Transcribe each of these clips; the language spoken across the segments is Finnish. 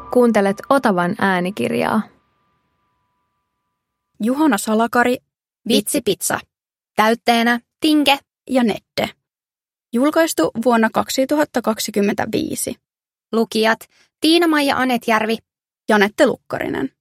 Kuuntelet Otavan äänikirjaa. Juhana Salakari, Vitsipizza. Täytteenä Tinke ja Nedde. Julkaistu vuonna 2025. Lukijat Tiina-Maija Anetjärvi ja Nette Lukkarinen.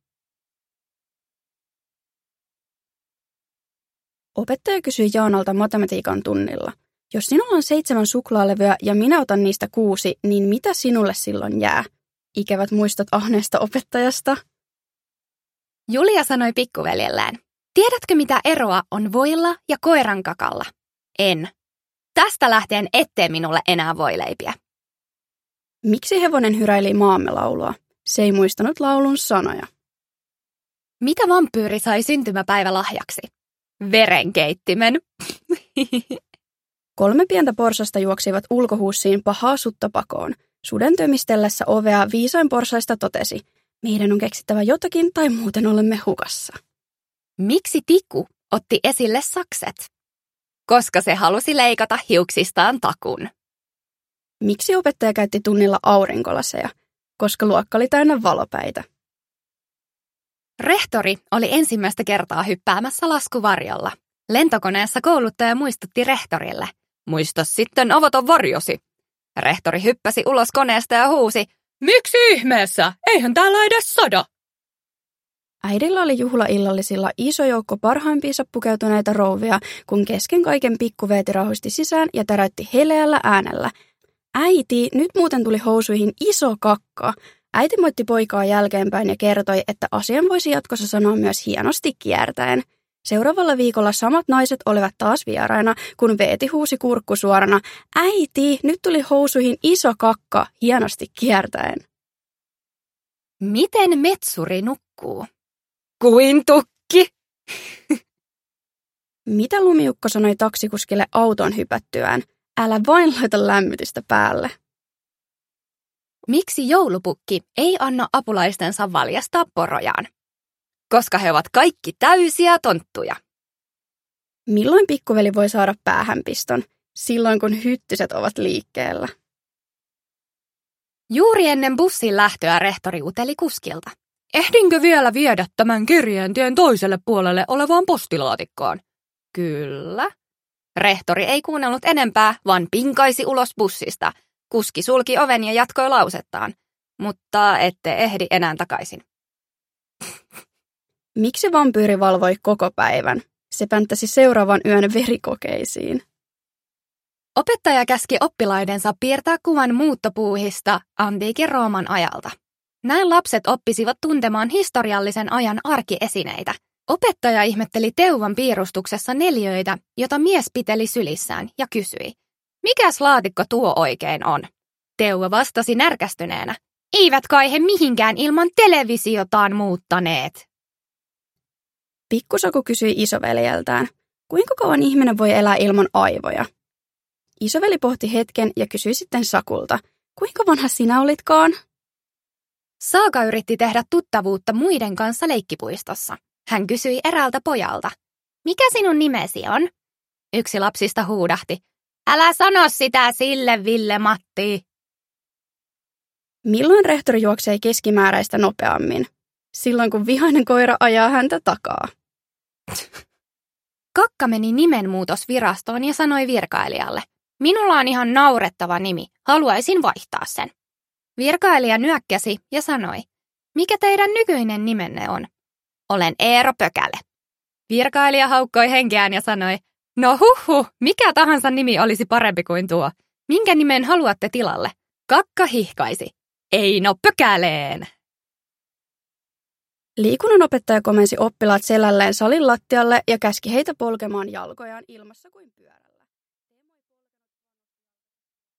Opettaja kysyi Jaanalta matematiikan tunnilla. Jos sinulla on 7 suklaalevyä ja minä otan niistä 6, niin mitä sinulle silloin jää? Ikävät muistot ahneesta opettajasta. Julia sanoi pikkuveljellään. Tiedätkö mitä eroa on voilla ja koiran kakalla? En. Tästä lähtien ettei minulle enää voileipiä. Miksi hevonen hyräili maamme laulua? Se ei muistanut laulun sanoja. Mitä vampyyri sai syntymäpäivälahjaksi? Verenkeittimen. 3 pientä porsasta juoksivat ulkohuussiin pahaa sutta pakoon. Suden tömistellessä ovea viisain porsaista totesi, meidän on keksittävä jotakin tai muuten olemme hukassa. Miksi Tiku otti esille sakset? Koska se halusi leikata hiuksistaan takun. Miksi opettaja käytti tunnilla aurinkolaseja? Koska luokka oli täynnä valopäitä. Rehtori oli ensimmäistä kertaa hyppäämässä laskuvarjolla. Lentokoneessa kouluttaja muistutti rehtorille. Muista sitten avata varjosi. Rehtori hyppäsi ulos koneesta ja huusi, miksi ihmeessä? Eihän täällä edes sada. Äidillä oli juhlaillallisilla iso joukko parhaimpiinsa pukeutuneita rouvia, kun kesken kaiken pikku Veeti rauhoisti sisään ja täräytti heleällä äänellä. Äiti, nyt muuten tuli housuihin iso kakka. Äiti moitti poikaa jälkeenpäin ja kertoi, että asian voisi jatkossa sanoa myös hienosti kiertäen. Seuraavalla viikolla samat naiset olivat taas vieraina, kun Veeti huusi kurkku suorana, äiti, nyt tuli housuihin iso kakka hienosti kiertäen. Miten metsuri nukkuu? Kuin tukki. Mitä lumiukko sanoi taksikuskille auton hypättyään? Älä vain laita lämmitystä päälle. Miksi joulupukki ei anna apulaistensa valjastaa porojaan? Koska he ovat kaikki täysiä tonttuja. Milloin pikkuveli voi saada päähänpiston? Silloin, kun hyttyset ovat liikkeellä. Juuri ennen bussin lähtöä rehtori uteli kuskilta. Ehdinkö vielä viedä tämän kirjeen tien toiselle puolelle olevaan postilaatikkoon? Kyllä. Rehtori ei kuunnellut enempää, vaan pinkaisi ulos bussista. Kuski sulki oven ja jatkoi lausettaan. Mutta ette ehdi enää takaisin. Miksi vampyyri valvoi koko päivän? Se pänttäsi seuraavan yön verikokeisiin. Opettaja käski oppilaidensa piirtää kuvan muuttopuuhista antiikin Rooman ajalta. Näin lapset oppisivat tuntemaan historiallisen ajan arkiesineitä. Opettaja ihmetteli Teuvan piirustuksessa neliöitä, jota mies piteli sylissään ja kysyi, mikäs laatikko tuo oikein on? Teuva vastasi närkästyneenä, eivät kai he mihinkään ilman televisiotaan muuttaneet. Pikkusaku kysyi isoveljeltään, kuinka kauan ihminen voi elää ilman aivoja? Isoveli pohti hetken ja kysyi sitten Sakulta, kuinka vanha sinä olitkaan? Saaka yritti tehdä tuttavuutta muiden kanssa leikkipuistossa. Hän kysyi eräältä pojalta, mikä sinun nimesi on? Yksi lapsista huudahti, älä sano sitä sille Ville-Matti. Milloin rehtori juoksee keskimääräistä nopeammin? Silloin kun vihainen koira ajaa häntä takaa. Kakka meni nimenmuutosvirastoon ja sanoi virkailijalle, minulla on ihan naurettava nimi, haluaisin vaihtaa sen. Virkailija nyökkäsi ja sanoi, mikä teidän nykyinen nimenne on? Olen Eero Pökäle. Virkailija haukkoi henkeään ja sanoi, no mikä tahansa nimi olisi parempi kuin tuo. Minkä nimen haluatte tilalle? Kakka hihkaisi, Eino Pökäleen. Liikunnanopettaja komensi oppilaat selälleen salin lattialle ja käski heitä polkemaan jalkojaan ilmassa kuin pyörällä.